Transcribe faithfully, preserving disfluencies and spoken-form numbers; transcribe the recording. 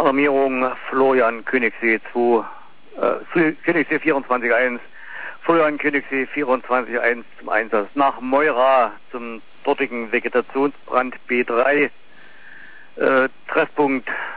Alarmierung Florian Königssee zwei, äh, Königssee vierundzwanzig eins, Florian Königssee vierundzwanzig eins zum Einsatz nach Meura zum dortigen Vegetationsbrand B drei, äh, Treffpunkt